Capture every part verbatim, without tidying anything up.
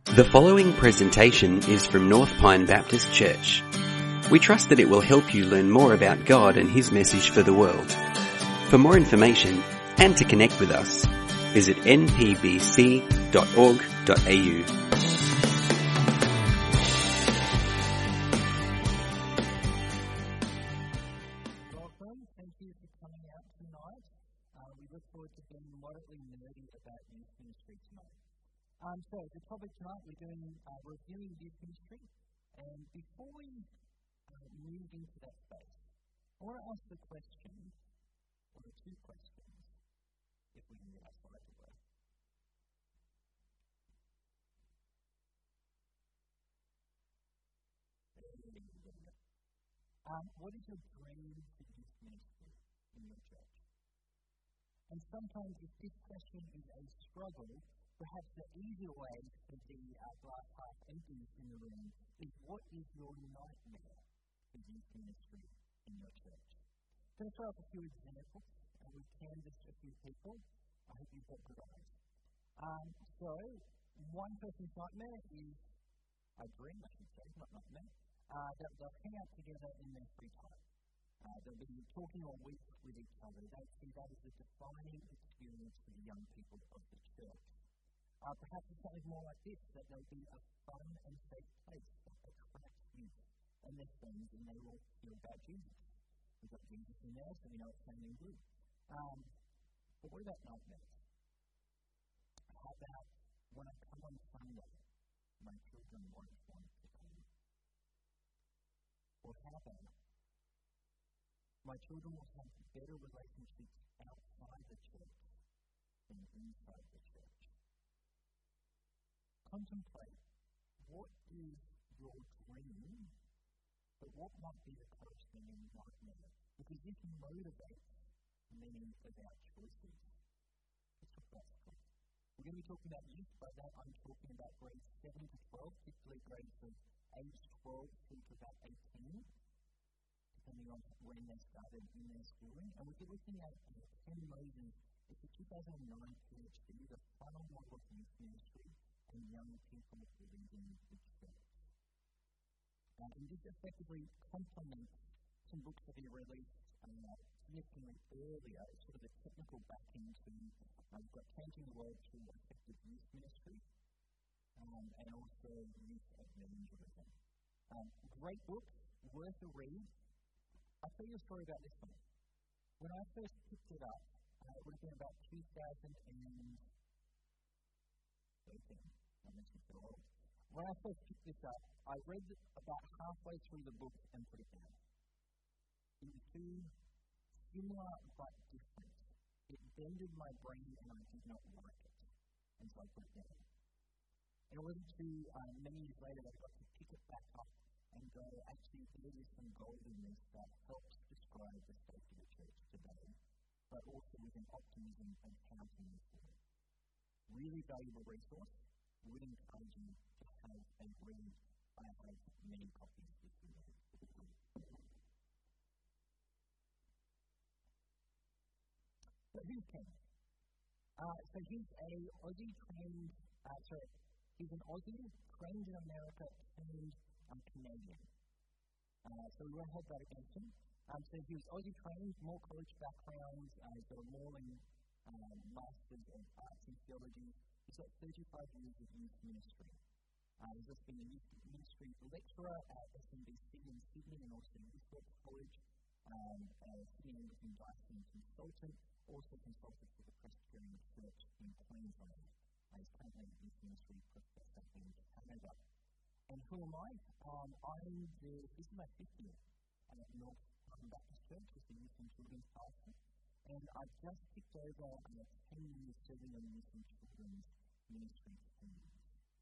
The following presentation is from North Pine Baptist Church. We trust that it will help you learn more about God and His message for the world. For more information and to connect with us, visit n p b c dot org dot a u. Welcome. Thank you for coming out tonight. Uh, we look forward to being moderately nerdy about youth ministry tonight. Um, so, the topic tonight, we're doing uh, reviewing youth ministry, and before we uh, move into that space, I want to ask the question, or the two questions, if we can get our slide to work. Um, what is your dream for youth ministry in your church? And sometimes if this question is a struggle, perhaps the easier way for the uh, glass half empty in the room is, what is your nightmare for youth ministry in your church? I'm going to throw up a few examples, and we've canvassed a few people. I hope you've got good eyes. Um, so, one person's nightmare is, I dream, I should say, not nightmare, uh, that they'll hang out together in their free time. Uh, they'll be talking all week with each other. They see that as a defining experience for the young people of the church. Uh, perhaps it's something more like this, that there'll be a fun and safe place that attracts youth and their friends, and they will hear about Jesus. We've got Jesus in there, so we know it's something good. Um, but what about nightmares? How about when I come on Sunday, my children won't want to come? Or how about my children will have better relationships outside the church than inside the church? Contemplate, what is your dream, but what might be the corresponding nightmare? Because this motivates many of our choices. Let's talk about school. We're going to be talking about youth. By that, I'm talking about grades seven to twelve, particularly grades of age twelve through to about eighteen, depending on when they started in their schooling. And we'll be looking at uh, Ken Moses. It's a two thousand nine PhD, the final model of youth ministry and young people leading the church. Uh, and this effectively complements some books that he released uh, significantly earlier. It's sort of a technical backing to, uh, we've got Changing the World Through Effective Youth Ministry, um, and also Youth Evangelism. Um, great book, worth a read. I'll tell you a story about this one. When I first picked it up, uh, it would have been about two thousand thirteen. When I first picked this up, I read about halfway through the book and put it down. It was too similar but different. It bended my brain and I did not like it. And so I put it down. And it wasn't too um, many years later that I got to pick it back up and go, actually, there is some gold in this that helps describe the state of the church today, but also with an optimism and how to move forward. Really valuable resource. I would encourage you to have a read. I have many copies this year. So who's Ken? Uh, so he's a Aussie trained, uh, sorry, he's an Aussie trained in America, trained um, Canadian. Uh, so we won't hold that against him. Um, so he was Aussie trained, more college background, uh, he's got a Moreland um, Masters of Arts in Theology. He's got thirty-five years of youth ministry. Uh, he's also been a youth ministry lecturer at S M B C in Sydney and also Eastwood College, um, a Sydney Anglican Diocese consultant, also consulted for the Presbyterian Church in Queensland. Uh, he's currently a youth ministry professor in Canada. And who am I? Um, I'm the, this is my fifth year at North Pine Baptist Church as the youth and children's pastor. And I've just picked over uh, ten years serving on youth and children's ministry teams.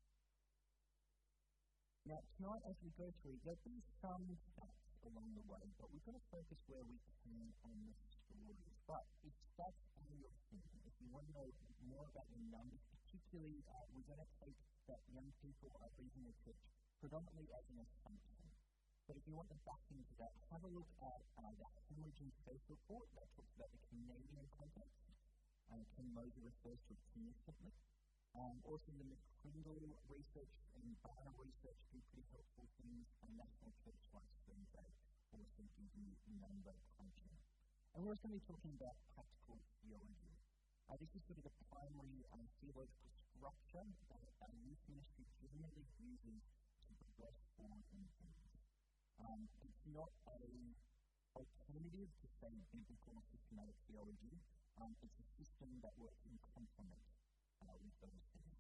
Now, tonight as we go through, there'll be some stats along the way, but we're going to focus where we can on the stories. But if stats are your thing, if you want to know more about the numbers, particularly uh, we're going to take that young people are leaving the church predominantly as an assumption. But if you want the backing to that, have a look at uh, the Hemorrhaging Faith Report that talks about the Canadian context. Um, Ken Moses refers to it significantly. Um, also, the McCrindle research and Barna research do pretty helpful things, and National Church Life Survey also gives you number crunching. And we're also going to be talking about practical theology. Uh, this is sort of the primary um, theological structure that our youth ministry generally uses to progress forward in things. Um, it's not an alternative to, say, biblical or systematic theology. Um, it's a system that works in complement uh, with those things.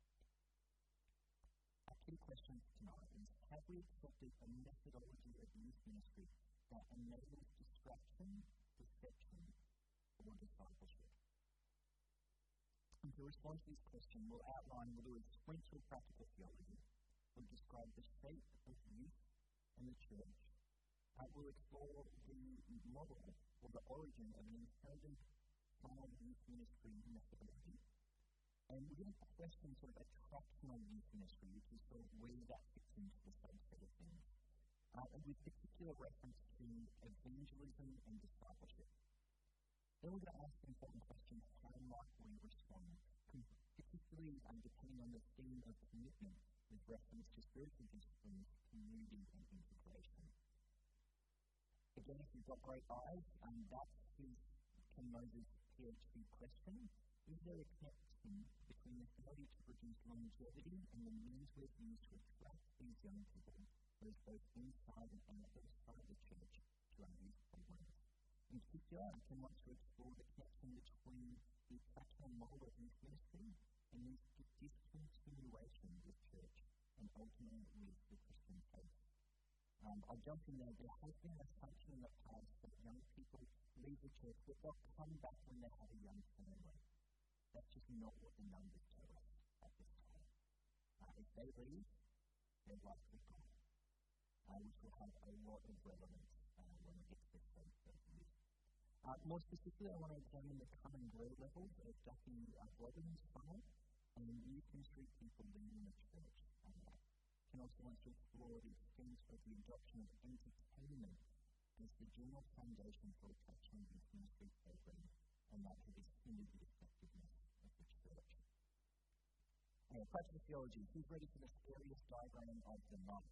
Our key question tonight is, have we accepted a methodology of youth ministry that enables distraction, deception, or discipleship? And to respond to this question, we'll outline whether it's spiritual practical theology, we'll describe the shape of youth and the church, uh, we'll explore the model or the origin of an intelligent final youth ministry methodology, and we're going to question sort of attractional youth ministry, which is sort of where that fits into the subset of things, uh, and with particular reference to evangelism and discipleship. Then we're going to ask the important question, how might we respond, particularly um, depending on the theme of commitment with reference to spiritual disciplines, community, and integration. Again, if you've got great eyes, um, that's his Ken Moses' PhD question. Is there a connection between the ability to produce longevity and the means we've used to attract these young people, both both inside and outside the church, to our youth programs? In particular, I can want to explore the connection between the attractional model of youth ministry and the discontinuation of church, and ultimately with the Christian faith. Um, I'll jump in there. There has been an assumption in the past that young people leave the church, but they'll come back when they have a young family. That's just not what the numbers tell us at this time. Uh, if they leave, they're likely gone, uh, which will have a lot of relevance uh, when we get to this stage of youth. Uh, more specifically, I want to examine the common ground levels of Duffy uh, Robbins' funnel and youth ministry people leading the church. Uh, I can also want to explore the extent of the adoption of entertainment as the general foundation for attraction of youth ministry program, and that has extended the effectiveness of the church. Now, practical theology. Who's ready for the scariest diagram of the month?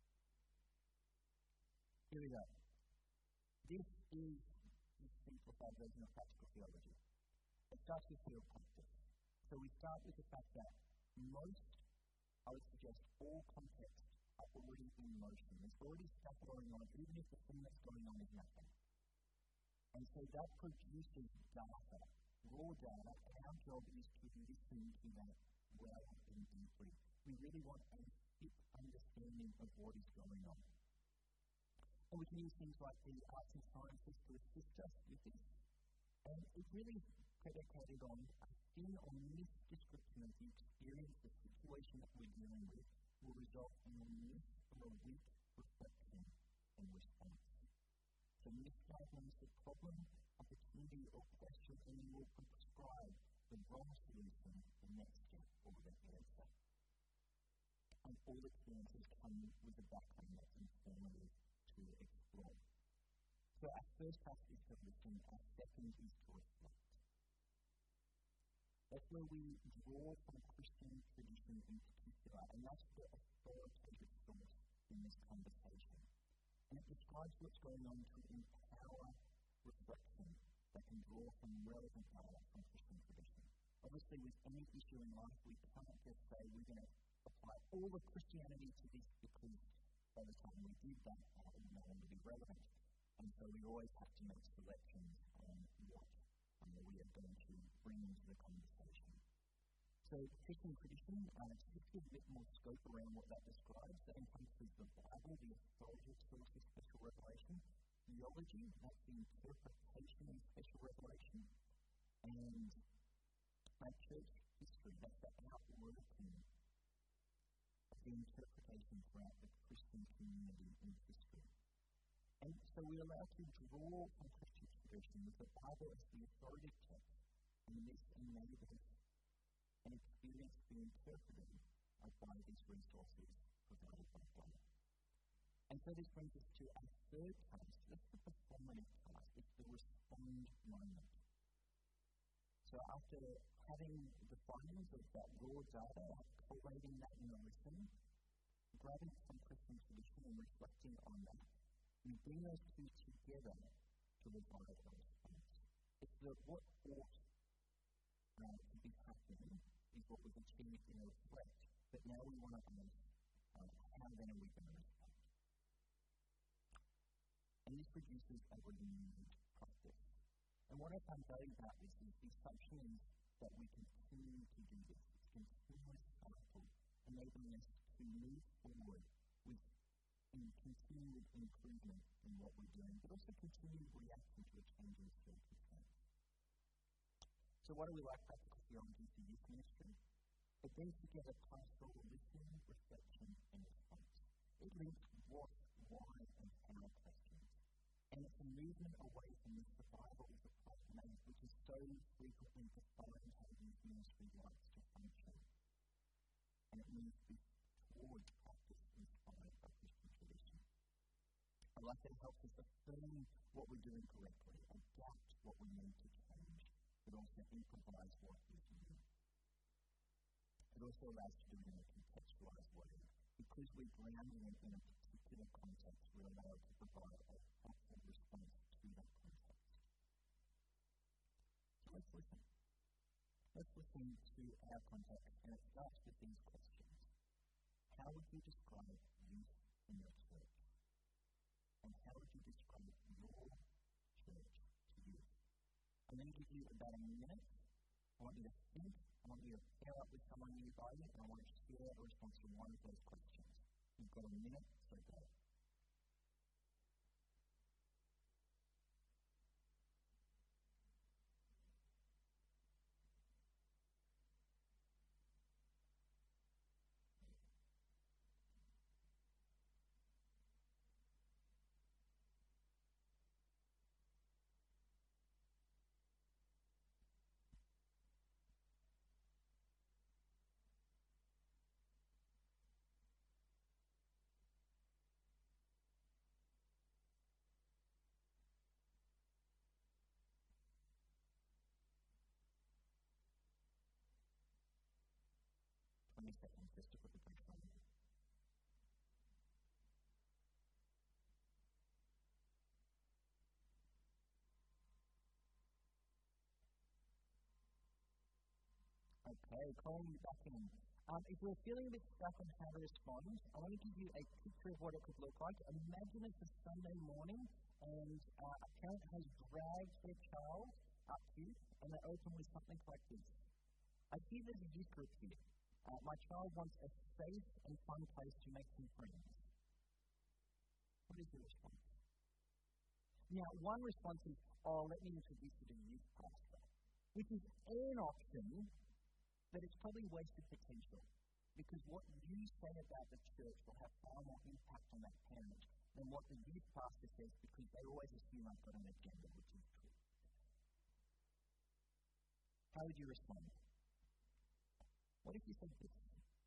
Here we go. This is the simplified version of practical theology. It starts with field practice. So we start with the fact that most, I would suggest, all contexts are already in motion. There's already stuff going on, even if the thing that's going on is nothing. And so that produces data, raw data, and our job is to listen to that well and deeply. We really want a deep understanding of what is going on. And we can use things like the arts and sciences to assist us with this. And it really is predicated on a thin or misdescription of the experience, the situation that we're dealing with, will result in a miss or a weak reflection and response. So misdiagnose the problem, opportunity, or question, and you will prescribe the wrong solution, the next step, or the answer. And all experiences come with a background that's informative to explore. So our first task is to listen, our second is to reflect. That's where we draw from Christian tradition in particular, and that's the authoritative source in this conversation. And it describes what's going on to empower reflection that can draw from relevant data from Christian tradition. Obviously, with any issue in life, we can't just say we're going to apply all of Christianity to this because by the time we did that, uh, it would no longer be relevant. And so we always have to make selections on what um, we are going to bring into the conversation. So Christian tradition, uh, just gives a bit more scope around what that describes. That encompasses the Bible, the authoritative source of special revelation, theology, that's the interpretation of special revelation, and uh, church history, that's the outworking of the interpretation throughout the Christian community in history. And so we're allowed to draw from Christian tradition with the Bible as the authoritative text, and this enables an experience to be interpreted by these resources provided by God. And so this brings us to our third task. That's the performative task. It's the respond moment. So So after having the findings of that raw data, collating that in a listen, grabbing some Christian tradition and reflecting on that, we bring those two together to revive a response. It's that what ought uh, to be happening is what we've achieved in a reflect, but now we want to ask, uh, how then are we going to respond? And this produces a renewed practice. And what I find valuable about this is the assumption is that we continue to do this. It's a continuous cycle, enabling us to move forward with in continued improvement in what we're doing, but also continued reaction to a changing circumstance. So what do we like practical theology for youth ministry? It brings together pastoral listening, reflection, and response. It links what, why, and how questions. And it's a movement away from the survival of the pragmatic, which is so frequently defined how youth ministry likes to function. And it moves towards practice inspired by Christian tradition. I like that it helps us affirm what we're doing correctly, adapt what we need to change, but also improvise what is new. It also allows us to do it in a contextualized way. Because we're grounding it in a particular context, we're allowed to provide a thoughtful response to that context. So let's listen. Let's listen to our context, and it starts with these questions. How would you describe youth in your church? And how would you describe your church to youth? I'm going to give you about a minute. I want you to think. I want you to pair up with someone nearby you, and I want you to share a response to one of those questions. You've got a minute, so go. twenty seconds just to put the pressure on. Okay, calling you back in. Um, if we're feeling a bit stuck on how to respond, I want to give you a picture of what it could look like. Imagine it's a Sunday morning and uh, a parent has dragged their child up to you and they open with something like this. I hear there's a youth group here. Uh, my child wants a safe and fun place to make some friends. What is your response? Now, one response is, oh, let me introduce you to the youth pastor, which is an option, but it's probably wasted potential, because what you say about the church will have far more impact on that parent than what the youth pastor says, because they always assume I've got an agenda, which is true. How would you respond? What if you said this?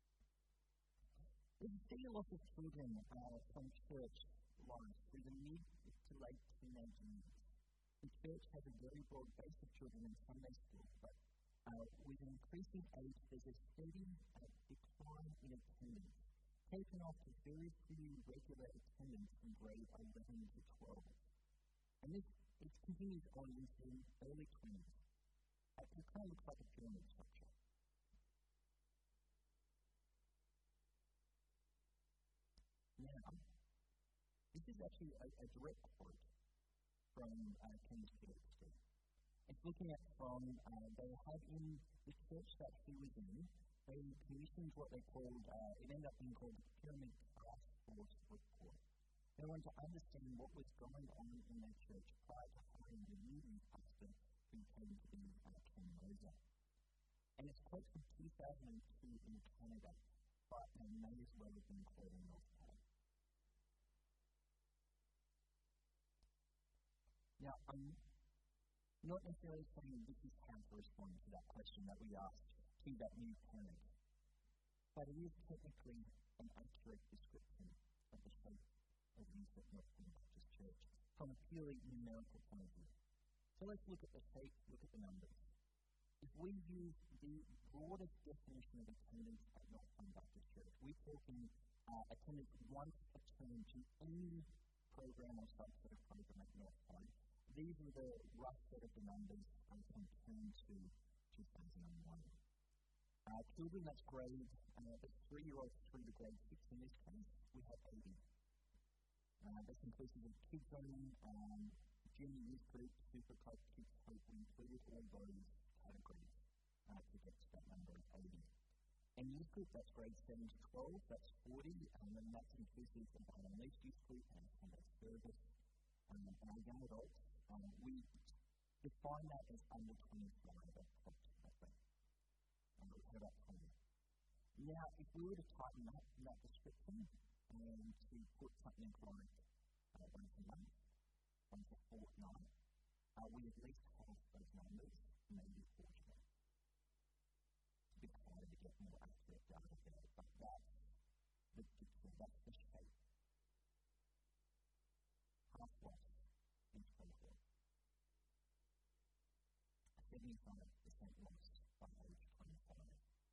We see a lot of children uh, from church life through the mid to late teenage years. The church has a very broad base of children in Sunday school, but uh, with an increasing age, there's a steady uh, decline in attendance, taken off to very few regular attendance from grade eleven to twelve. And this it continues on into the early twenties. It kind of looks like a pyramid structure. Now, this is actually a, a direct quote from uh, Ken's Peterson. It's looking at from, uh, they had in the church that he was in, they commissioned what they called, uh, it ended up being called the Pyramid Task Force Report. They wanted to understand what was going on in their church prior to hiring the new pastor who came to be uh, Ken Moser. And it's quote from two thousand two in Canada, but they may as well have been quoting North Pole. Now, I'm not necessarily saying this is how to respond to that question that we asked to that new parent, but it is technically an accurate description of the shape of youth at North Point Baptist Church from a purely numerical point of view. So let's look at the shape, look at the numbers. If we use the broadest definition of attendance at Northpoint Baptist Church, we're talking uh, attendance once a term to any program or subset of program at Northpoint. These are the rough set of the numbers um, from term to two thousand one. Uh, children, that's grade, uh, the three-year-olds through to grade six in this case, we have eighty. Uh, that's inclusive of kids only, um, junior youth group, super club, kids hope. We included all those categories uh, to get to that number of eighty. And youth group, that's grade seven to twelve, that's forty, and then that's inclusive of our unleashed youth group and Sunday service. Um, and our young adults, um, we define that as under twenty-five approximately. And we have about twenty. Now, if we were to tighten up that description and to put something like uh, once a month, once a fortnight, uh, we at least have those numbers, maybe fortunate. It's a bit harder to get more accurate data there, but that's the picture, that's the shape. Half loss in cohort. seventy-five percent loss by age twenty-five.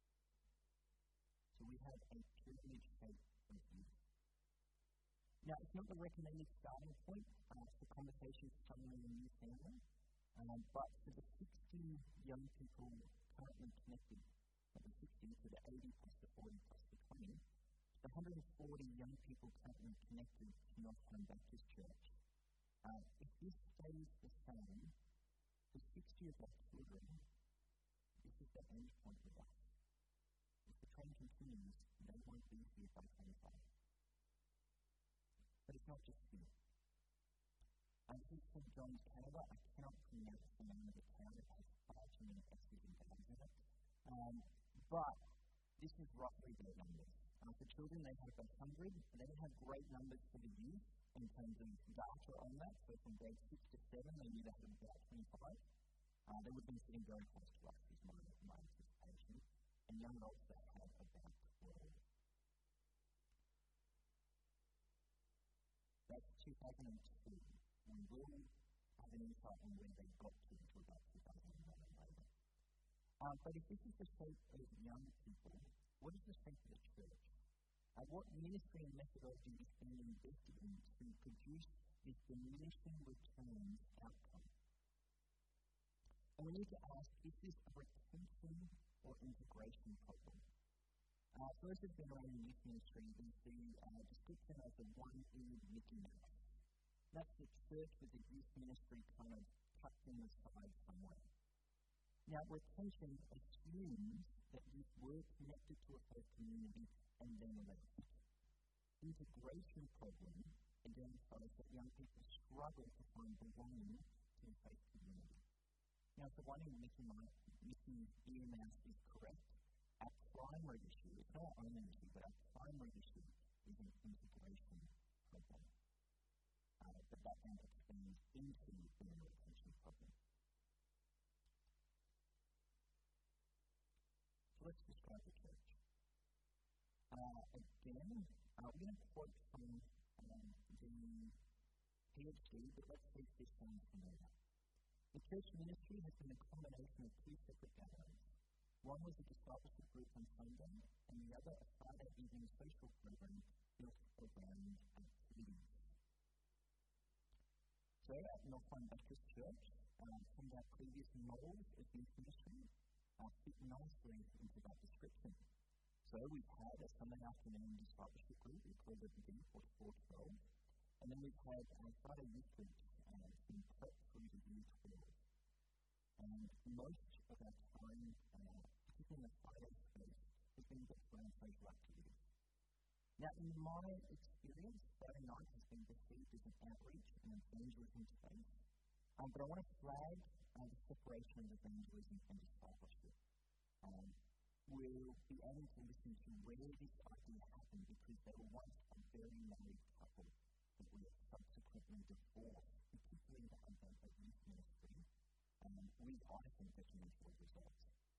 So we have a pyramid shape of youth. Now, it's not the recommended starting point uh, for conversations with someone in a new family, um, but for the sixty young people currently connected, not the sixty to the eighty plus the forty plus the twenty, the one hundred forty young people currently connected to Northpoint Baptist Church. Uh, if this stays the same, for sixty of our children, this is the end point of us. If the trend continues, they won't be here by twenty-five. But it's not just here. I'm from Saint John's, Canada. I cannot pronounce the name of the town. It has far too many S's and W's in it. Um, but this is roughly their numbers. Uh, for children, they have one hundred. They have great numbers for the youth in terms of data on that. So from grade six to seven, they knew they had about twenty-five. Uh, they would have been sitting very close to us, is my, my anticipation. And young adults, they have about twelve. That's two thousand two. We will have an insight on where they got to until about two thousand one and later. Um, but if this is the shape of young people, what is the shape of the church? Uh, what ministry and methodology is being invested in to produce this diminishing returns outcome? And we need to ask, is this a retention or integration problem? Uh, for those who have been around in youth ministry, we see uh, description as the one-eared Mickey Mouse. That's the church with the youth ministry kind of tucked in the side somewhere. Now, retention assumes that youth were connected to a faith community and then left. Integration problem identifies that young people struggle to find belonging to a faith community. Now, if the one-eared Mickey Mouse, Mickey Ear Mouse is correct, our primary issue, it's not our only issue, but our primary issue is an integration problem. Uh, but that then extends into the retention problem. So let's describe the church. Uh, again, uh, we're going to quote from um, the PhD, but let's see if this sounds familiar. The church ministry has been a combination of two separate gatherings. One was a discipleship group on Sunday, and the other a Friday evening social program built around activities. So at Northpoint Baptist Church, um, some of our previous models of youth ministry uh, fit nicely into that description. So we've had a Sunday afternoon discipleship group, we called it D forty-four twelve, and then we've had uh, Friday youth groups uh, from prep through to year twelve. And most of our time, uh, particularly in the Friday space, has been built around social activities. Now, in my experience, Friday night has been perceived as an outreach and evangelism space, um, but I want to flag uh, the separation of evangelism and discipleship. Um, we'll be able to listen to where this idea happened because they were once a very married couple that were subsequently divorced, particularly in the advent of youth ministry. Um, with, I think, detrimental results.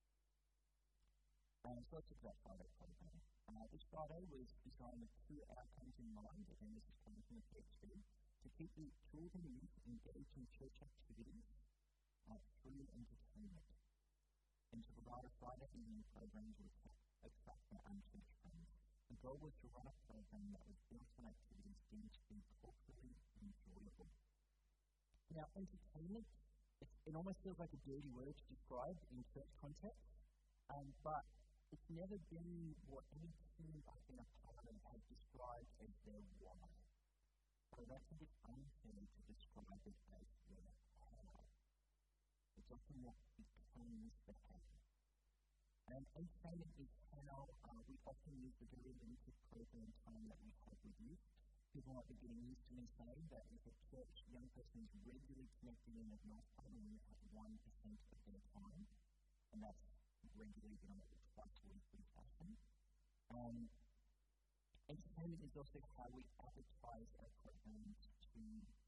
Um, so let's talk about Friday program. Uh, this Friday was designed with two outcomes in mind, again this is coming from the PhD, to keep the children and youth engaged in church activities uh, through entertainment. and to provide a Friday evening program to attract their unchurched friends. The goal was to run a program that was built on activities deemed to be culturally enjoyable. Now, entertainment, it, it almost feels like a dirty word to describe in church context, um, but it's never been what any team I've been a part of has described as their why. So that's a bit unfair to describe it as their how. It's often what becomes the how. And entertainment is how uh, we often use the very limited program time that we have with youth. People might be getting used to me saying that if a church young person is regularly connected in at North Point, we have one percent of their time, and that's regularly done at twice a week in fashion. Um, entertainment is also how we advertise our programs to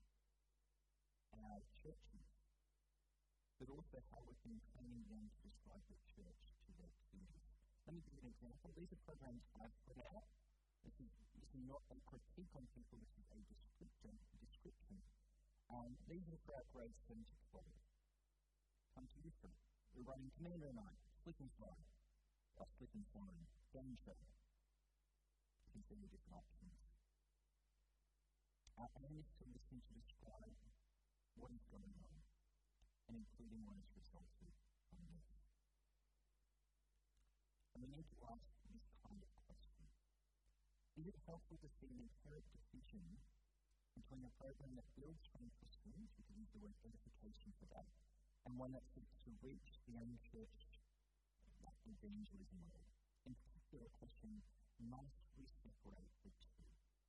our churches, but also how we've been training them to describe the church to their students. Let me give you an example. These are programs I've put out. This is, this is not a critique on people, this is a description. description. Um, these are for our grades seven to twelve. Come to you from. We're running Commander Night, Slip and Slide, or Slip and Slide, Game Show. You can see the different options. Our aim is to listen to describe what is going on, and including what has resulted from this. And we need to ask this kind of question. Is it helpful to see an inherent division between a program that builds twenty-four students, we can use the word edification for that, and one that seeks to reach the unchurched evangelism way? In particular, a question, must we separate the two?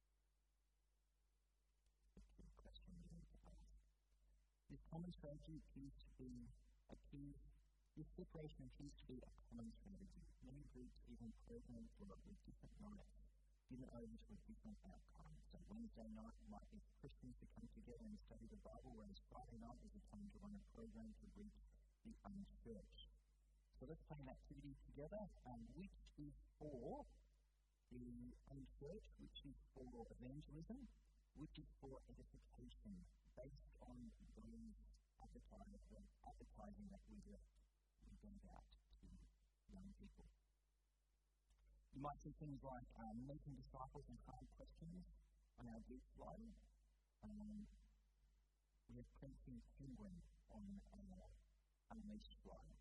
The key question we need to ask. This common strategy appears to be a key, this separation appears to be a common strategy. Many groups even program for it with different nights, given over to a different outcome. So Wednesday night might be Christians to come together and study the Bible, whereas Friday night is a time to run a program to reach the unchurched. So let's play an activity together, um, which is for the unchurched, which is for evangelism, which is for edification, based on those advertising, advertising that we we send out to young people. You might see things like um, making disciples and hard questions on our big slide. Um, we have Printing Penguin on our Unleashed slide.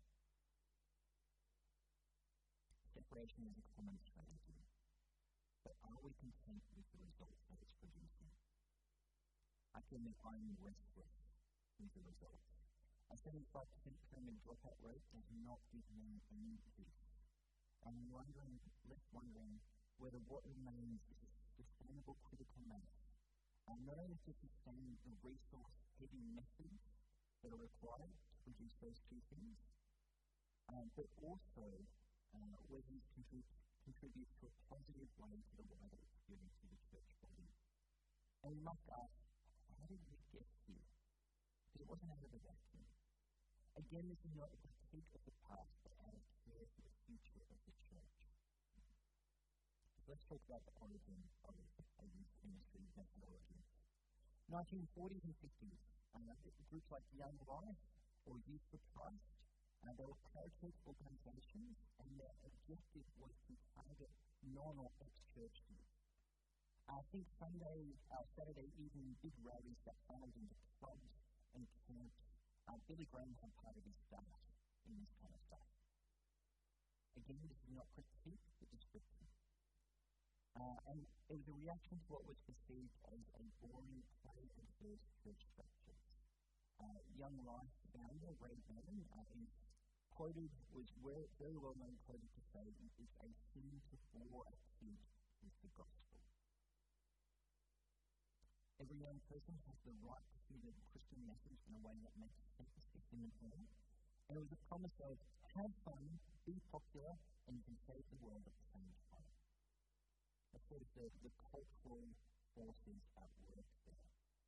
Separation is a common strategy, but are we content with the results that it's producing? I can admit I'm restless with the results. A seventy-five percent pyramid dropout rate does not give me any peace. I'm wondering, left wondering whether what remains is a sustainable critical mass, and not only to sustain the resource-heavy methods that are required to produce those two things, um, but also uh, whether it contributes contribute to a positive way to the wider experience of the church body. And we must ask, how did we get here? Because it wasn't out of a vacuum. Again, this is not a critique of the past, but our care for the future of the church. So let's talk about the origin of a youth ministry methodology. nineteen forties and fifties, uh, groups like Young Life or Youth for Christ, uh, they were parachurch organisations, and their objective was to target non or ex-church youth. I think Sunday, uh, Saturday evening big rallies that funneled into clubs and camps. Uh, Billy Graham had part of his staff in this kind of stuff. Again, this is not critique, but description. Uh, and it was a reaction to what was perceived as a boring, play-observed church structures. Uh, Young Life founder Ray Bannon uh, is quoted, was very, very well known quoted to say, it's a sin to bore a kid with the gospel. Every young person has the right to hear the Christian message in a way that makes sense to him and her. And it was a promise of have fun, be popular, and you can save the world at the same time. That's sort of the, the cultural forces at work there.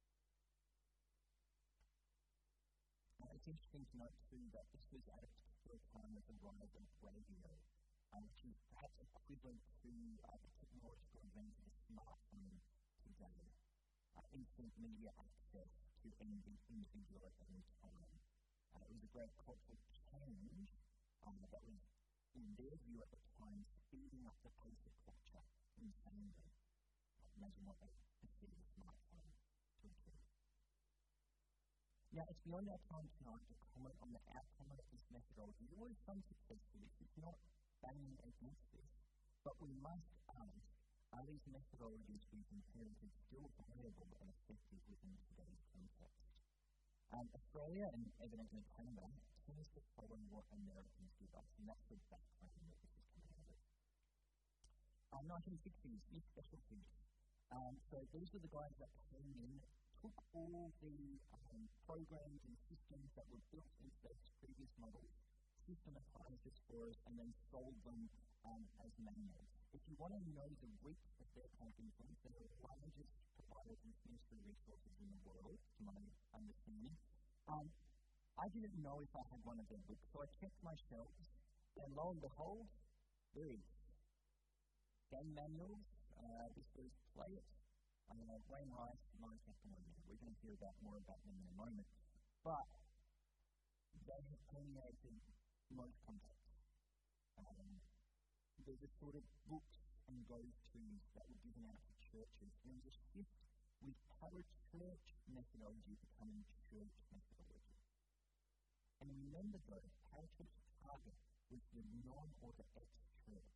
Uh, it's interesting to note too that this was at a particular time of the rise of radio, uh, which is perhaps equivalent to uh, the technological advance of the smartphone today. Uh, instant media access to any individual at any time. Uh, it was a great cultural change, um, that was, in their view at the time, speeding up the pace of culture insanely. Imagine what they perceive as smartphone to achieve. Now, it's beyond our time tonight to comment on the outcome of this methodology. There was some success to this. It's not banging against this. But we must ask, are these methodologies we've inherited still viable and effective within today's context? Um, Australia, and evidently Canada, tends to follow what Americans give us, and that's the background that this is coming out of. Um, nineteen sixties, youth specialties. Um, so these are the guys that came in, took all the um, programs and systems that were built into those previous models, systematized it for us, and then sold them um, as manuals. If you want to know the reach of their kind of influence, they're the largest provider of ministry resources in the world, to my understanding. Um, I didn't know if I had one of their books, so I checked my shelves, and lo and behold, there is. Game manuals, uh, this was Play It, uh, Wayne Rice, my testimony. We're going to hear about more about them in a moment. But they have permeated most contexts. Um, there's a sort of books and go-tos that were given out to churches. There was a shift with parachurch methodology becoming church methodology. And remember though, parachurch target was the non or the ex-church.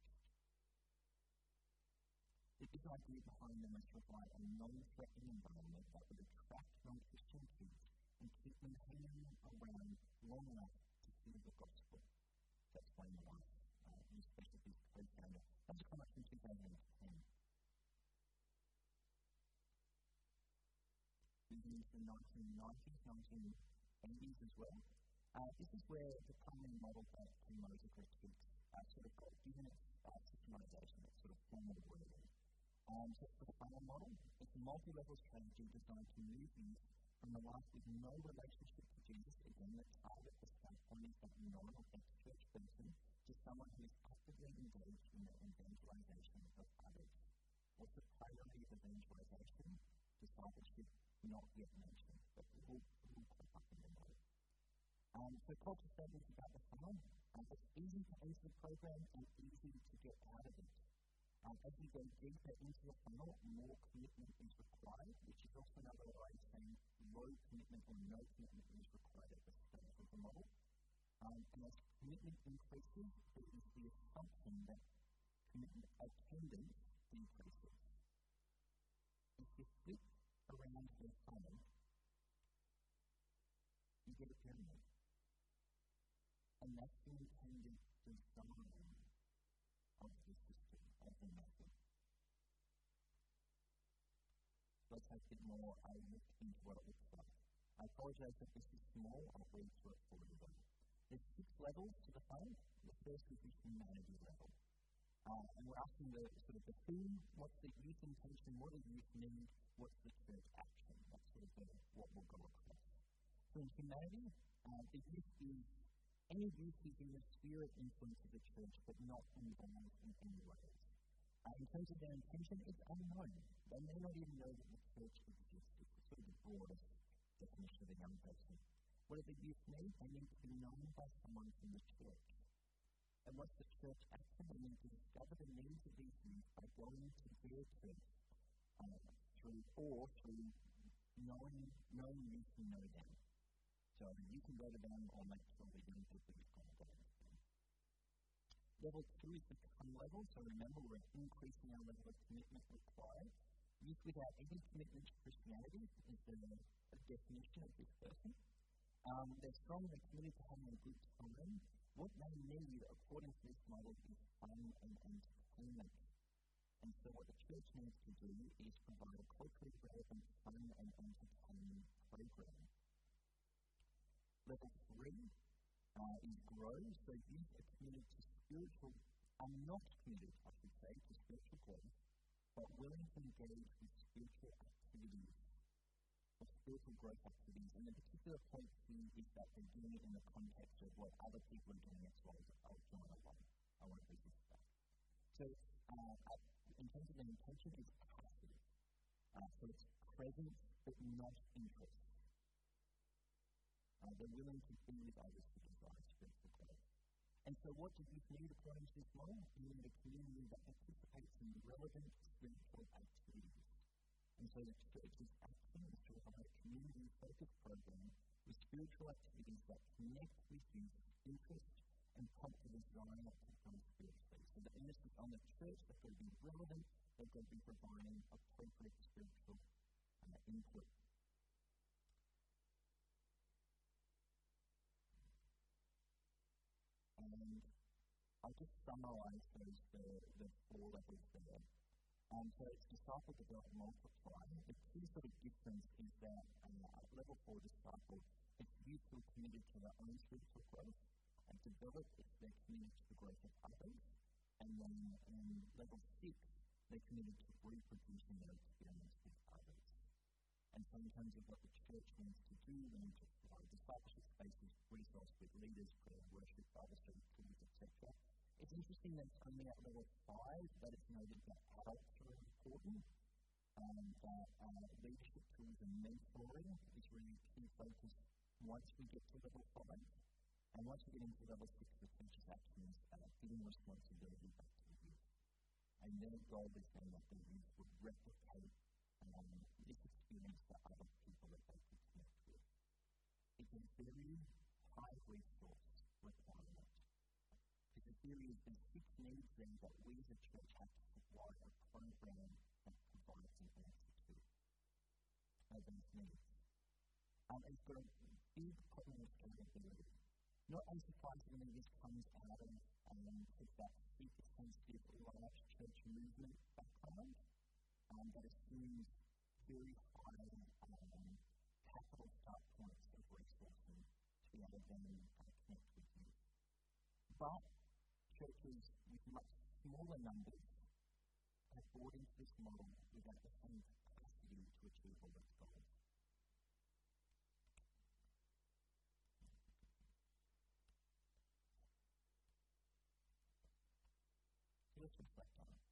The big idea behind them was to provide a non-threatening environment that would attract non-Christian kids and keep them hanging around long enough to hear the gospel. That's Wayne Rice, uh, Youth Specialties co-founder. That's come up in two thousand ten. Moving into the nineteen nineties, nineteen eighties as well. Uh, this is where the primary model that Tim Moser critiques uh, sort of got given its uh, systemization, its sort of formal wording. Um, so for the funnel model, it's a multi-level strategy designed to move youth from the life with no relationship to Jesus, again, the target the standpoint is that non or ex-church person, to someone who is actively engaged in the evangelization of others. What's the priority of evangelization? Discipleship, not yet mentioned, but it will, it will pop up in the model. Um, so culture statements about the funnel. Um, it's easy to enter the program and easy to get out of it. Um, as you go deeper into the funnel, more commitment is required, which is also another way of saying low commitment or no commitment is required at the start of the model. Um, and as commitment increases, there is the assumption that commitment attendance decreases. If you flip around the funnel, you get a pyramid. And that's the intended design of the system, of the method. Let's take a bit more a look into what it looks like. I apologize if this is small, I'll read through it for you though. There's six levels to the funnel. The first is the humanity level. Uh, and we're asking the sort of the who, what's the youth intention, what do youth need, what's the church action? That's sort of the, what will go across. So in humanity, uh, the youth is any youth who's in the spirit influence of the church, but not involved in any ways. Uh, in terms of their intention, it's unknown. They may not even know that the church exists. It's sort of the broadest definition of a young person. What do the youth need? They need to be known by someone from the church. And what's the church action? They need to discover the needs of these youth by going to their church uh, through, or through knowing, knowing youth who know them. So you can go to them or make sure the young people you've got to go to them. Level two is the come level. So remember, we're increasing our level of commitment required. Youth without any commitment to Christianity is the, the definition of this person. Um, they're strongly committed to having a good time. What they need, according to this model, is fun and entertainment. And so what the church needs to do is provide a culturally relevant fun and entertaining program. Level three uh, is grow. So youth are committed to spiritual, are not committed, I should say, to spiritual growth, but willing to engage with spiritual activities, or spiritual growth activities. And the particular point here is that they're doing it in the context of what other people are doing as well. I'll join along. I won't resist that. So uh, in terms of the intention, it's passive. Uh, so it's presence, but not interest. Uh, they're willing to be with others to desire spiritual growth. And so what does this need according to this model? You need a community that participates in relevant spiritual activities. And so the church's action is to provide a community-focused program with spiritual activities that connect with youth interest and prompt the desire to grow spiritually. So the emphasis on the church, they've got to be relevant, they've got to be providing appropriate spiritual uh, input. And I'll just summarise those, the, the four levels there. Um, so it's disciple, develop, multiply. The key sort of difference is that uh, at level four, disciple, it's youth who are committed to their own spiritual growth. And develop, it's they're committed to the growth of others. And then in level six, they're committed to reproducing their experience with others. And so in terms of what the church wants to do, we need to provide discipleship spaces, resource with leaders, prayer, worship, Bible study, tools, et cetera. It's interesting that it's only at level five that it's noted that adults are important, and that uh, leadership tools and mentoring is really a key focus once we get to level five. And once we get into level six, the teacher's actions are giving responsibility back to the youth. And their goal is then that the youth would replicate um, this experience to other people that they could connect with. It's a very high resource requirement. Because the theory is there's six needs then that we as a church have to supply a program that provides an answer to. Uh, those needs. Um, it's got a big problem with scalability. Not unsurprisingly, this comes out of um, that super-sensitive large church movement background um, that assumes very high um, capital start points of resourcing to be able to then uh, connect with youth. But churches with much smaller numbers have bought into this model without the same capacity to achieve all those goals. So let's reflect on it.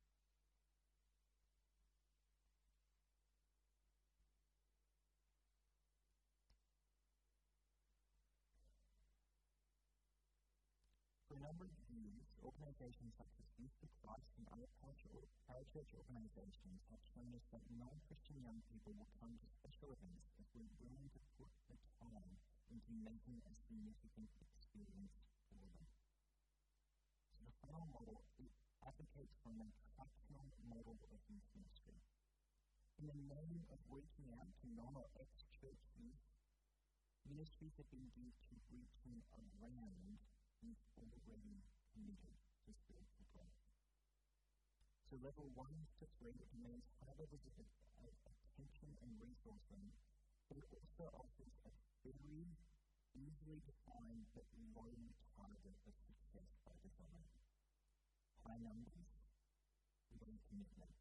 For a number of years, organizations such as Youth for Christ and other parachurch organizations have shown us that non-Christian young people will come to special events if we're willing to put the time into making a significant experience for them. So the final model, it advocates for an attractional model of youth ministry. In the name of reaching out to non or ex-church youth, ministries have been geared to reaching around youth already committed to spiritual growth. So level one to three demands high levels of attention and resourcing, but it also offers a very easily defined but low target of success by design. High numbers, low commitment.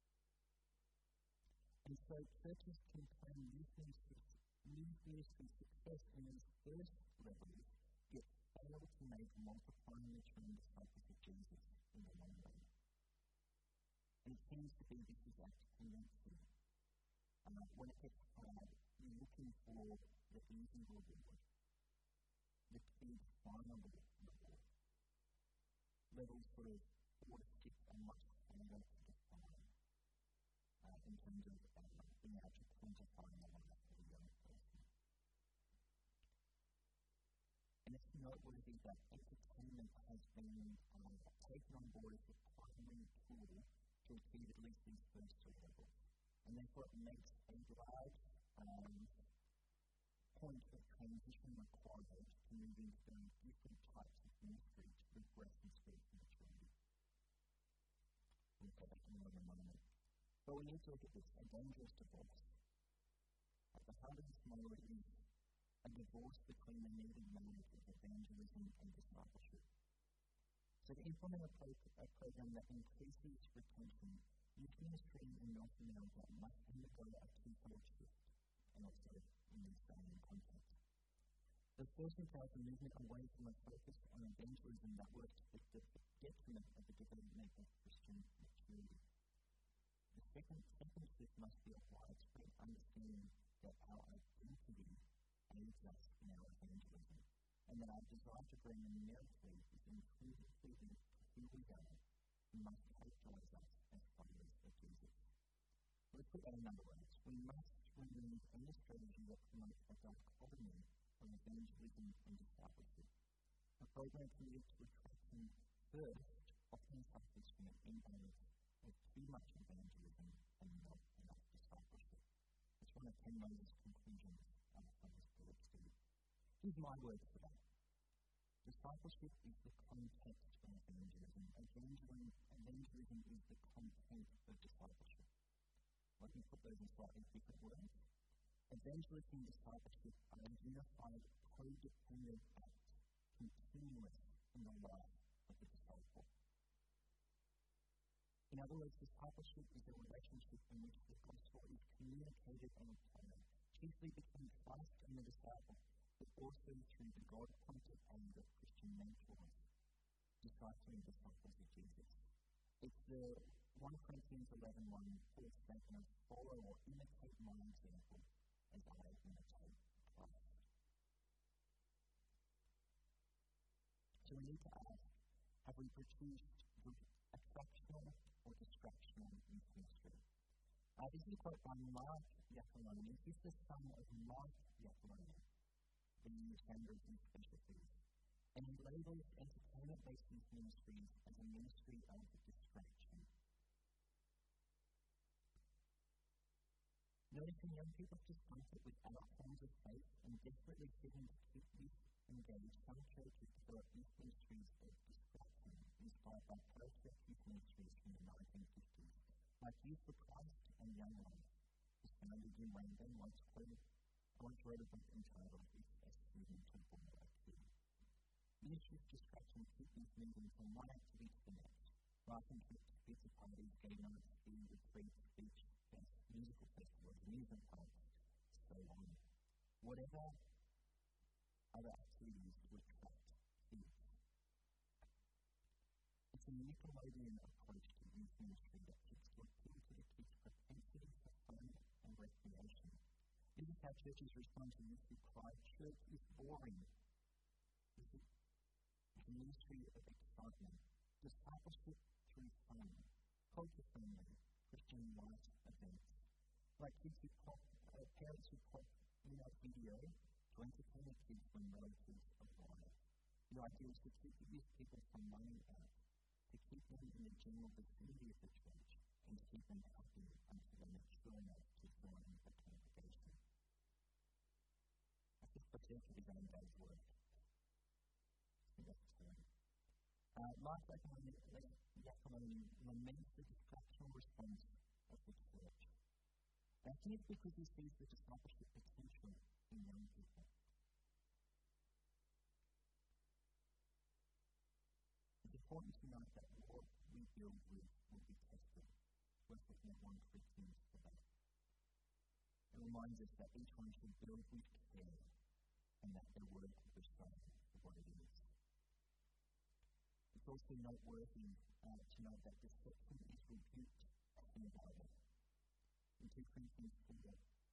And so churches can plan youth ministry success in these first levels, yet fail to make multiplying return disciples of Jesus in the long run. And it seems to be this exact tendency. Uh, when it gets hard, you're looking for the easy reward, the big final reward. Levels sort of four to six are much harder to define uh, in terms of uh, being able to quantify the life of a young person. And it's noteworthy that entertainment has been uh, taken on board as the primary tool to achieve at least these first three levels. And therefore it makes a large um, point of transition required to move into different types of ministry to progress in spiritual maturity. We'll get back to that in a moment. But we need to look at this, a dangerous divorce. At the heart of this model is a divorce between the needed marriage of evangelism and discipleship. So to implement a, pro- a program that increases retention, youth ministry in North America must undergo a twofold shift, and also in this same context. The first entails a movement away from a focus on evangelism that works to the detriment of the development of Christian maturity. The second, second shift must be a widespread understanding that our identity aids us in our evangelism. and that our desire to bring numerically is intrinsically linked to who we are and must characterize us as followers of Jesus. Let's put that in other words. We must remove any strategy that promotes a dichotomy of evangelism and discipleship. A program committed to attraction first often suffers from an imbalance of too much evangelism and not enough discipleship. It's one of Ken Moses' conclusions on the famous Philip Steve. Here's my words for that. Discipleship is the context of evangelism. Evangelism, evangelism is the content of discipleship. Let me put those in slightly different words. Evangelism and discipleship are unified, codependent acts, continuous in the life of the disciple. In other words, discipleship is a relationship in which the gospel is communicated and applied, chiefly between Christ and the disciple, but also through the God-appointed aid of Christian mentors, discipling disciples of Jesus. It's the First Corinthians eleven one, Paul's statement, follow or imitate my example as I imitate Christ. So we need to ask, have we produced attractional or distractional youth ministry? Uh, this is a quote by Mark Yakaloni. He's the son of Mark Yakaloni, the founder of Youth Specialties. And he labels entertainment-based youth ministries as a ministry of distraction. Noticing young people's discomfort with adult forms of faith and desperately seeking to keep youth engaged, some churches develop youth ministries of distraction, inspired by post-church youth ministries from the nineteen fifties, like Youth for Christ and Young Life. The founder Jim Langdon once quoted, once wrote a book entitled It's a Student Temple of Two. Ministry of distraction keep youth moving from one activity to the next, writing trips, pizza parties, game nights, ski retreats, beach fests, musical festivals, amusement parks, so on. Whatever other activities to attract youth. It's a Nickelodeon approach to youth ministry that keeps to appeal to the kids' propensity for fun and recreation. This is how churches respond to youth who cry, church is boring. This is a ministry of excitement, discipleship through fun, culture-friendly, Christian life events. Like kids who pop, uh, parents who pop in that video to entertain the kids when relatives arrive. The idea is to keep these people from running out, to keep them in the general vicinity of the church, and to keep them happy until they're mature enough to join the congregation. I think protect his own day's work. I think that's true. Uh, Mark Yakaloni laments the distractional response of the church. I think it's because he sees the discipleship potential in young people. It's important to note that what we build with will be tested. Let's look at one Corinthians today. It reminds us that each one should build with care and that their work will be shown for what it is. It's also noteworthy uh, to note that deception is rebuked in the Bible. In two Corinthians four,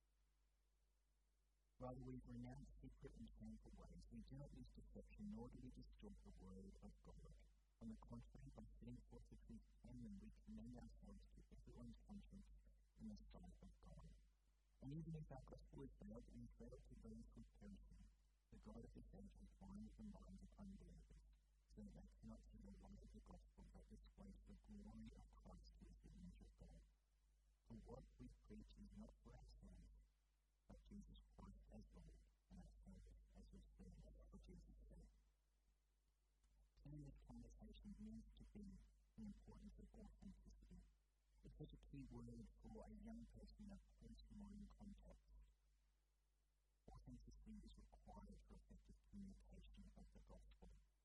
rather we renounce secret and shameful ways. We do not use deception, nor do we distort the word of God. On the contrary, by setting forth the truth plainly, we commend ourselves to everyone's conscience in the sight of God. And even if our gospel is veiled, it is veiled to those who are perishing. The God of this age has blinded the minds of unbelievers, so that they cannot see the light of the gospel that displays the glory of Christ who is the image of God. For what we preach is not for ourselves, but Jesus Christ as Lord, and ourselves as we serve for Jesus' sake. Turning this conversation means to be the importance of authenticity. It's such a key word for a young person in a post-modern context. Authenticity is required for effective communication of the gospel.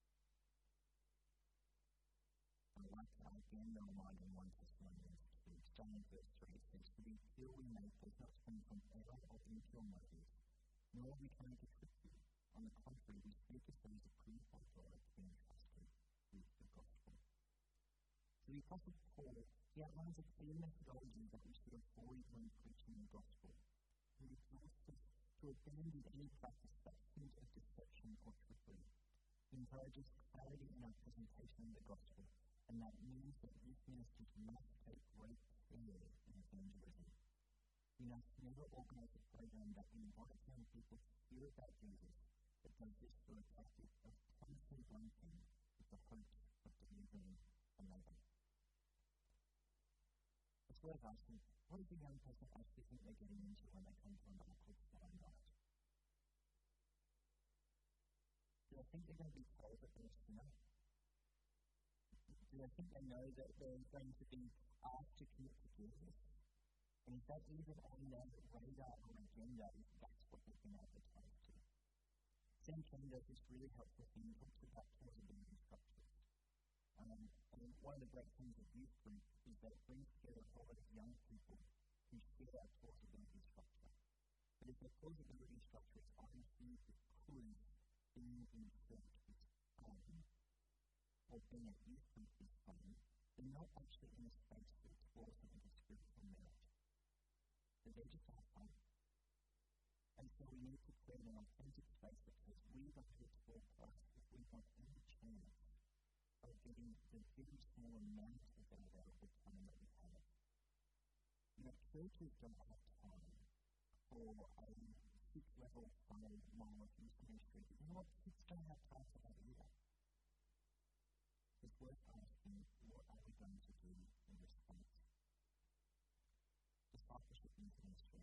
I like to again the reminder in First Thessalonians two, starting in verse three, it says, for the appeal we make does not spring from error or impure motives, nor are we trying to trick you. On the contrary, we speak as those approved by God to be entrusted with the gospel. So the Apostle Paul, he outlines a clear methodology that we should avoid when preaching the gospel. He exhorts us to abandon any practice that hint of deception culturally. He encourages clarity in our presentation of the gospel, and that means that youth ministers must take great care in evangelism. We must never organize a program that invites young people to hear about Jesus, but does this through a practice of constant blanking with the hope of delivering another. It's worth asking, what does a young person actually think they're getting into when they come to an awkward Friday night? Do they think they're going to be told that they're a sinner? Do they think they know that they're going to be asked to commit to Jesus? And is that even on their radar or agenda if that's what they've been advertised to? Sam King does this really helpful thing. He talks about plausibility structures. Um, and one of the great things of youth group is that it brings together a whole lot of young people who share that plausibility structure. But if their plausibility structure is only here because being in church is fun, or being at youth group is fun, they're not actually in a space to explore something of spiritual merit. But they just have fun. And so we need to create an authentic space that says we want to explore Christ if we want any chance of getting the very small amount of that available time that we have. You know, churches don't have time for a six-level funnel mile of youth ministry. But you know what? Kids don't have time for that either. It's worth asking, what are we going to do in response? Discipleship into ministry.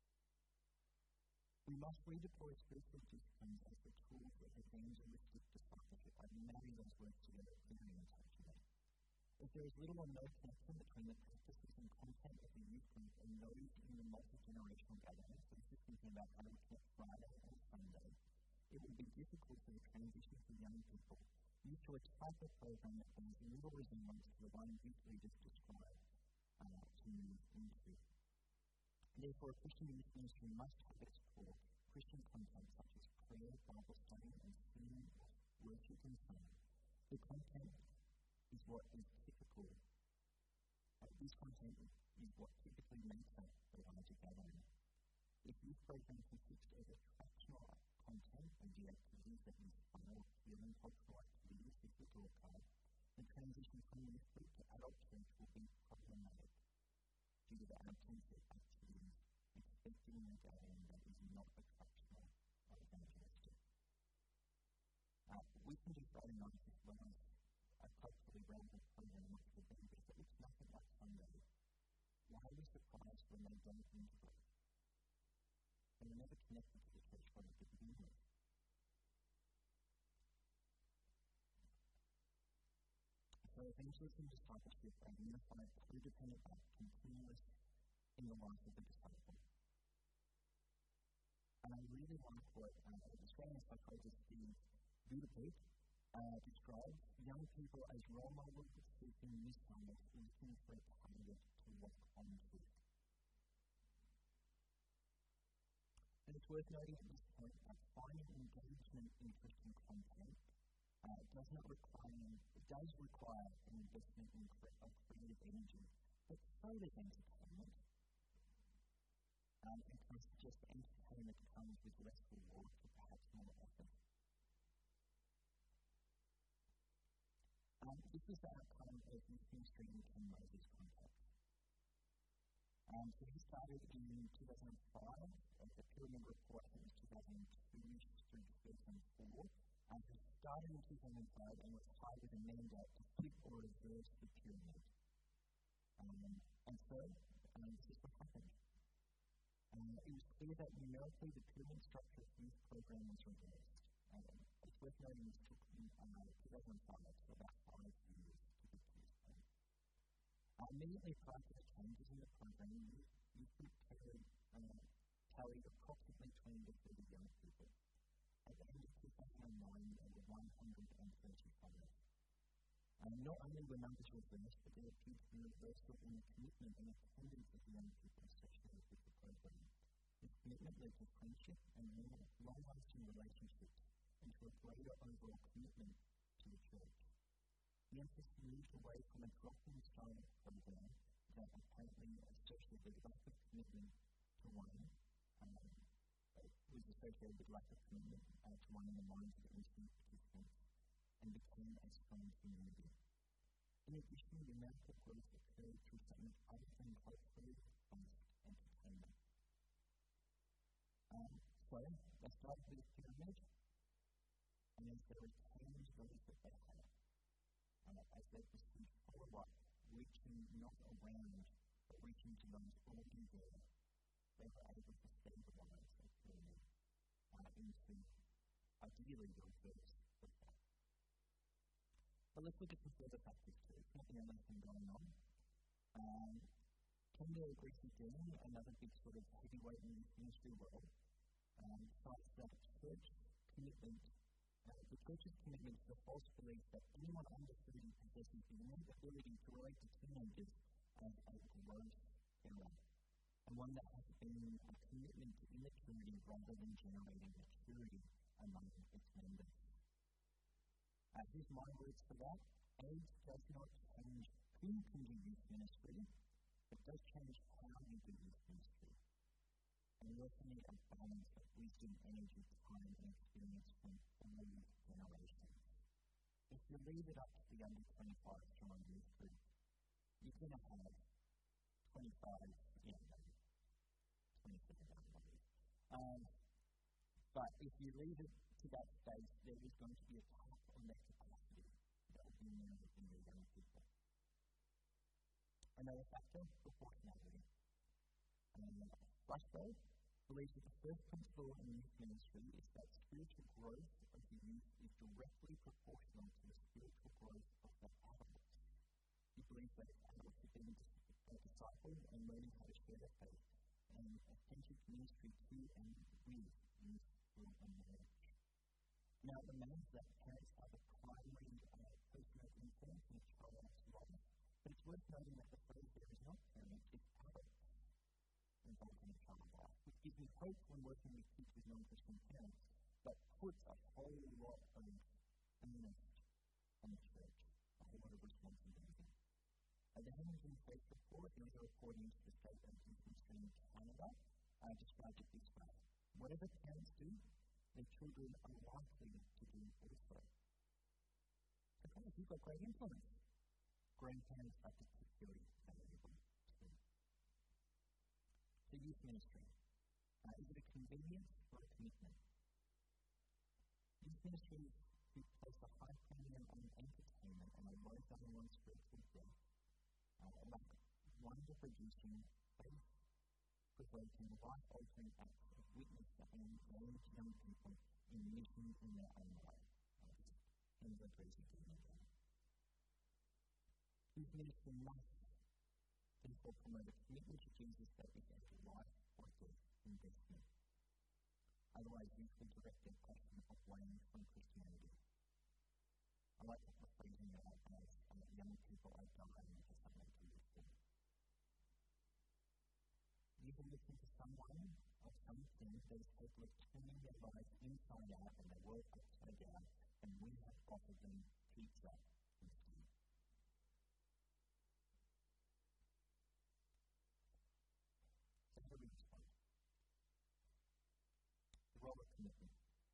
We must redeploy spiritual disciplines as the tools of evangelistic discipleship. I've married those words together very intentionally. If there is little or no connection between the practices and content of the youth group and those in the multi-generational gatherings, so this is thinking about how we connect Friday and Sunday, it would be difficult for the transition for young people used to a type of program that bears little resemblance to the one youth leaders described uh, to move into. Therefore, a Christian youth ministry must have its core Christian content such as prayer, Bible study, and singing, worship, and song. The content is what is typical. Uh, this content is what typically makes up the larger gathering. If youth program consists of attractional content and the activities that inspire healing cultural activities, this is all card, the transition from youth group to adult church will be problematic due to the absence of activities expected in a gathering that is not attractional or evangelistic. Uh, we can do Friday nights as well as a culturally relevant program which will be, but it looks nothing like Sunday. Why are we surprised when they don't integrate? They were never connected to the church from the beginning. So evangelism and discipleship are unified, codependent, and continuous in the life of the disciple. And I really like what uh, Australian psychologist Steve Budapest uh, describes young people as role models seeking misnomers, looking for a target to walk onto. And it's worth noting at this point that finding engagement, interest, and content uh, does not require, it does require an investment in cre- of creative energy, but so does entertainment. Um, and can I suggest entertainment comes with less reward for perhaps more effort. Um, this is the outcome of youth ministry in Ken Moses' context. Um, so he started in two thousand five, uh, the Pyramid Report, I think it was two thousand two through two thousand four. Um, he started in two thousand five and was hired with a mandate to flip or reverse the pyramid. Um, and so, um, this is what happened. Um, it was clear that numerically the pyramid structure of youth program was reversed. Um, it's worth noting this took uh, two thousand five, so about five years to get to this point. Uh, immediately prior to the changes in the program, youth, youth group carried, uh, carried approximately twenty to thirty young people. At the end of two thousand nine, there were one hundred thirty-five. Um, not only were numbers reversed, but there appeared to be a reversal in the commitment and attendance of young people associated with the program. This commitment led to friendship and long-lasting relationships and to a greater overall commitment to the church. The emphasis moved away from a drop-in style program that apparently associated the lack of commitment to one um, was associated with lack of commitment uh, to one in the minds of the intimate participants and became a strong community. In addition, the amount of growth occurred through something other than culturally-based entertainment. Um, so, they started with a pyramid, and as they retained those that they had, uh, as they pursued follow-up, reaching not around, but reaching to those already there, they were able to stabilize a pyramid uh, into, ideally, the reverse of that. But let's look at some further factors too. It's not the only thing going on. Um, Kendall Gracie Dean, another big sort of heavyweight in the ministry world, um, cites that church commitment, uh, the church's commitment to the false belief that anyone under thirty possesses the innate ability to relate to teenagers as a gross error, and one that has been a commitment to immaturity rather than generating maturity among its members. Uh, here's my words for that. Age does not change who can do youth ministry, but does change how you do youth ministry. And we also need a balance of wisdom, energy, time, and experience from all generations. If you leave it up to the under twenty-five strong youth group, you're going to have twenty-five, yeah, twenty-seven, um, but if you leave it to that stage, there is going to be a cap on that capacity that will be known in your young people. Another factor, proportionality. Um, Rushville believes that the first principle in youth ministry is that spiritual growth of the youth is directly proportional to the spiritual growth of the adults. He believes that adults have been discipled and learning how to share their faith, and authentic ministry to and with youth will emerge. Now, it remains that parents are the primary uh, personal influence in a child's life, but it's worth noting that the phrase there is not parents, it's adults involved in a child's life, which gives me hope when working with kids with non-Christian parents, but puts a whole lot of onus on the church, a whole lot of responsibility. Uh, the Hamilton Faith Report, and also according to the State of Youth Ministry in Canada, uh, described it this way: whatever parents do, their children are likely to do also. Okay, you've got great influence. Grandparents are particularly valuable too. So youth ministry. Uh, is it a convenience or a commitment? Youth ministries who place a high premium on entertainment and a low value on spiritual growth, uh, like wonder producing, faith provoking, life altering acts of witness that engage young people in mission in their own way. And the crazy thing again. Youth ministry must therefore promote a commitment to Jesus that is a life or death investment. Otherwise, youth will direct their passion away from Christianity. I like the phrasing that as uh, young people are dying for something to live for. You can listen to someone or something that is capable of turning their lives inside out and their world upside down, and we have offered them pizza instead. So how do we respond? The role of commitment.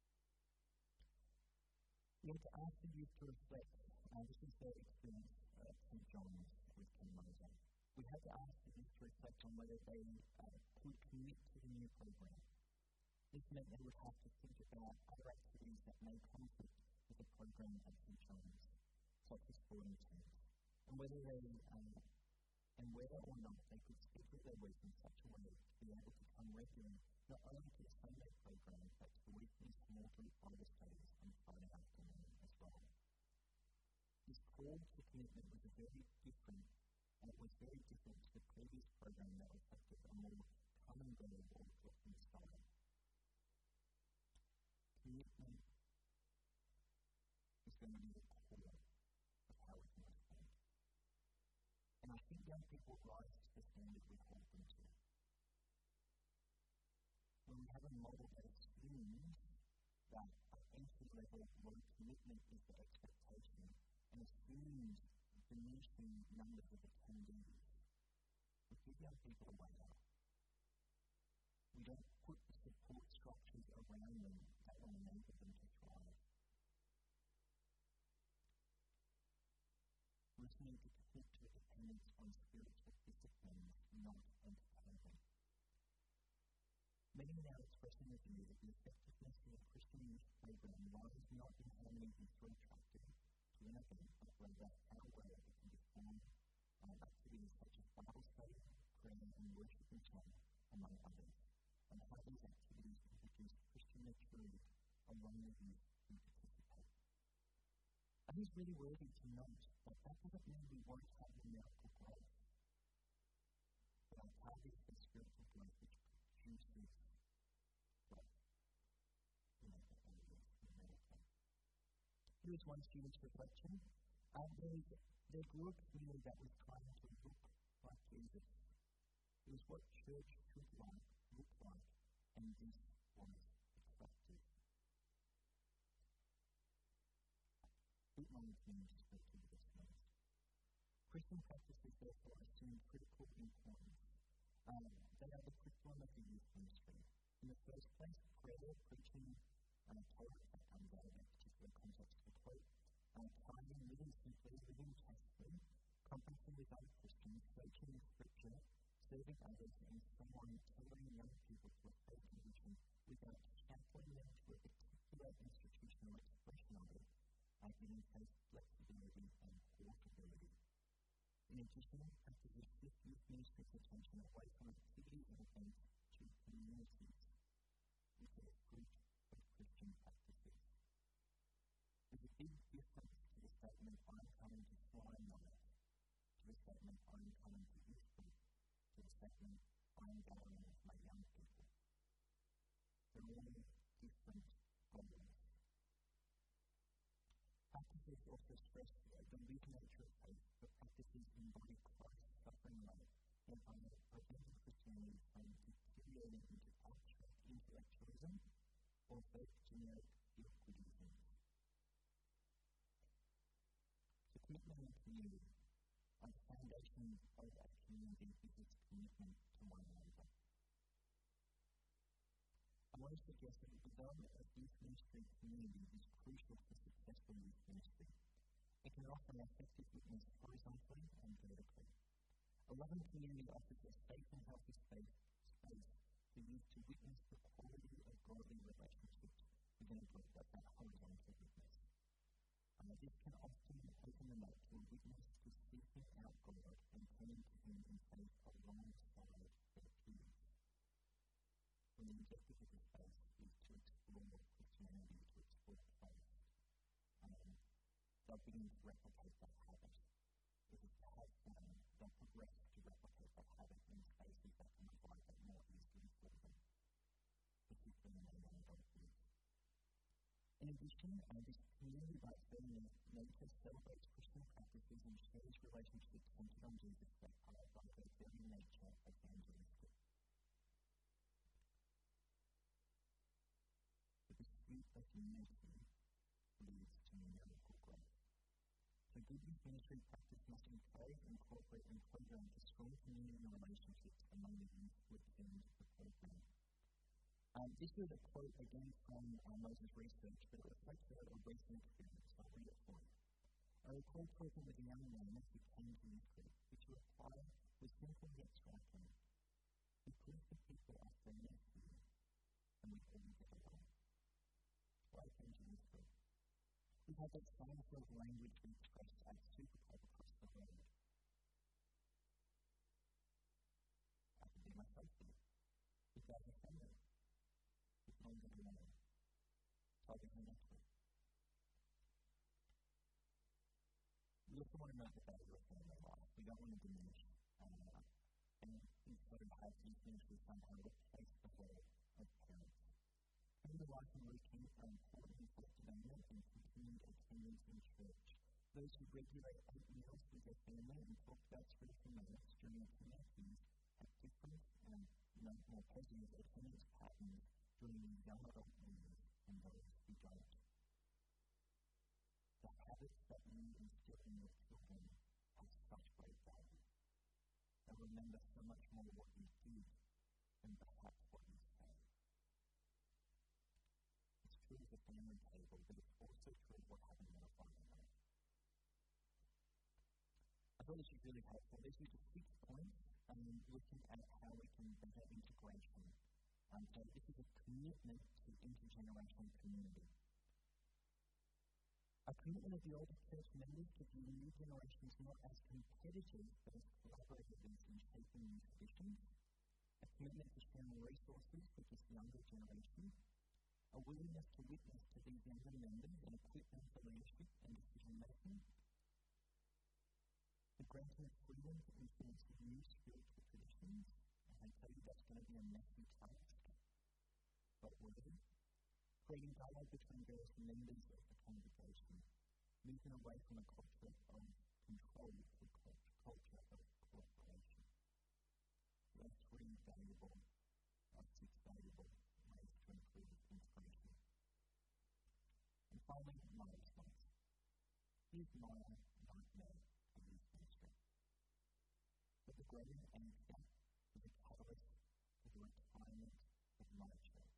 We have to ask the youth to reflect. Uh, this is their experience at Saint John's with Ken Moser. We have to ask the youth to reflect on whether they uh, could commit to the new program. This meant they would have to think about other activities that may conflict with the program at Saint John's, such as sporting teams, and whether they um, and whether or not they could schedule their week in such a way to be able to come regularly, not only to the Sunday program, but to the weekly small group Bible studies on Friday afternoon as well. This call to commitment was a very different, and it was very different to the previous program that reflected a more common goal or drop-in style. Commitment is going to be the core of how we can respond. And I think young people rise to the standard we hold them to. When we have a model that assumes that entry-level low commitment is the expectation and assumes diminishing numbers of attendees, we give young people a way out. We don't put the support structures around just need to commit to a dependence on spiritual disciplines, not entertainment. Many now expressing the view that the effectiveness of a Christian youth program lies not in how many youth are attracted to an event, but rather how well it can define uh, activities such as Bible study, prayer, and worship and song, among others, and how these activities can produce Christian maturity among the youth who participate. And it's really worthy to note that that doesn't mean we won't have numerical growth. But our target is spiritual growth which produces growth. Here's one student's reflection. Um, they, they grew up feeling that was trying to look like Jesus. It was what church should like, look like, and this was attractive. Bit long thing to speak to this next. Christian practices therefore assume critical importance. Um, they are the curriculum of the youth ministry. In the first place, prayer, preaching, and uh, Torah that comes out in a particular context to quote, uh, tithing, living simply, living chastely, conferencing with other Christians, searching in Scripture, serving others, and so on, tailoring young people to a faith condition without shackling them to a particular institutional expression of it, uh, giving faith flexibility and portability. In addition, practices shift youth ministry's attention away from activities and events to communities with the fruit of Christian practices. There's a big difference to the statement, I'm coming to fly on it, to the statement, I'm coming to youth group, to the statement, I'm gathering with my young people. They're all different goals. Practices also stress the weak nature of faith, but practices embody Christ's suffering life and are preventing Christianity from deteriorating into abstract intellectualism or fake generic Euclidism. The commitment in community, on the foundation of a community, is its commitment to one another. I want to suggest that the development of youth ministry community is crucial for successful youth ministry. It can offer an effective witness horizontally and vertically. A loving community offers a safe and healthy space, space for youth to witness the quality of godly relationships within a group that's that horizontal witness. Uh, this can often open them up to a witness to seeking out God and turning to Him in faith alongside their peers. When the objective of this space is to explore Christianity, to explore faith, um, they'll begin to replicate that habit. It is to have fun, they'll progress to replicate that habit in spaces that can provide that more easily for them, particularly in their young adult years. In addition, uh, this community-like building nature celebrates Christian practices and shares relationships centered on Jesus that are by their very nature evangelistic. The pursuit of unity leads to numerical growth. So good youth ministry practice must encourage, incorporate, and program to strong community relationships among the youth who attend the program. Um, this is a quote again from uh, Moses Research, but it reflects a, a recent experience. I'll read it for you. I recall talking with a young man who came to youth group, which required was simple yet striking. Because the people are friendly here, and we all get along. I came to youth group. We had that same sort of language we expressed at Superpub across the road. I could be myself here. If I was offended, if no one got along, so I became next week. We also want to note the value of family life. We don't want to diminish uh, and instead of have youth ministry somehow replace the role of parents. Family life and routine are important for development and continued attendance in church. Those who regulate eight meals with their family and talk about spiritual matters during activities have different and um, more positive attendance patterns during the young adult years and those who don't. The habits that you instill in your children have such great value. They remember so much more what you did than perhaps what you say. It's true of the family table, but it's also true of what happens in a family. thought this was really helpful. This is a six point um, looking at how we can better integration. Um, so this is a commitment to intergenerational community. A commitment of the older church members to view new generations not as competitors, but as collaborators in shaping new traditions. A commitment to sharing resources with this younger generation. A willingness to witness to these younger members and equip them for leadership and decision making. The granting of freedom to influence new spiritual traditions. And I tell you that's going to be a messy task, but worthy. Creating dialogue between various members of the congregation, moving away from a culture of control to a culture of cooperation. There are three valuable, or six valuable ways to improve integration. And finally, my response. Here's my nightmare of youth ministry. That the growing anger is a catalyst for the retirement of my church.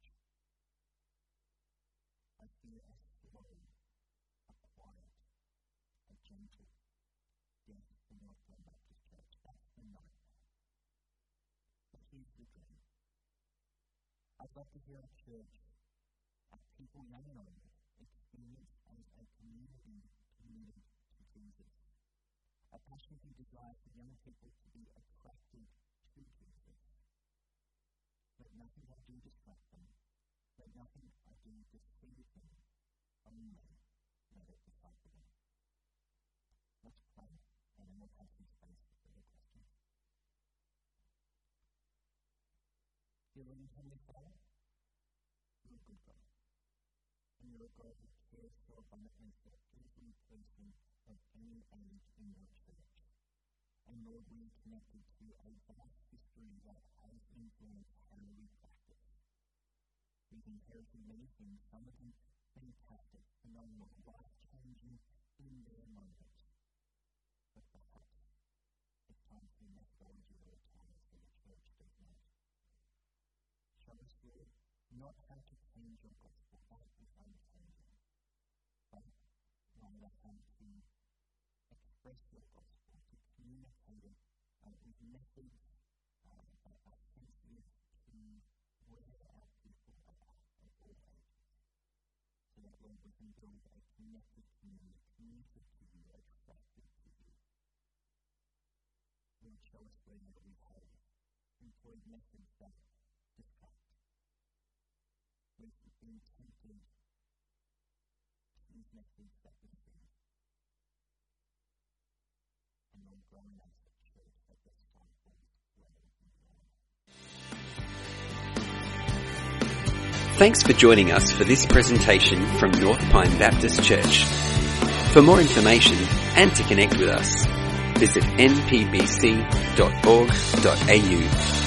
I fear a slow, a quiet, a gentle death for North Point Baptist Church. That's the nightmare. But here's the dream. I'd love to hear our church, our people young and old, experience as a community committed to Jesus. A passionate desire for young people to be attracted to Jesus. Let nothing I do distract them. Let nothing I do deceive them. Only let it disciple them. Let's pray, and then we'll have some space for further questions. Dear Lord and Heavenly Father, you're a good God. And you're a God who cares so abundantly for every person of any age in your church. And Lord, we are connected to a vast history that has influenced how we practice. We've inherited many things, some of them fantastic, phenomenal, life-changing in their moment. But perhaps it's time for methodology to retire so the church does not. Show us, Lord, not how to change your gospel, that is unchanging, but rather how to express your gospel, to communicate it uh, with methods uh, that are sensitive to where our people are at at all ages. So that, Lord, we can build a connected community, committed to you, attracted to you. Lord, show us where we have employed methods that distract. We've been tempted to use methods that deceive. And Lord, growing us at church that disciples rather than wrong. Thanks for joining us for this presentation from North Pine Baptist Church. For more information and to connect with us, visit n p b c dot org dot a u.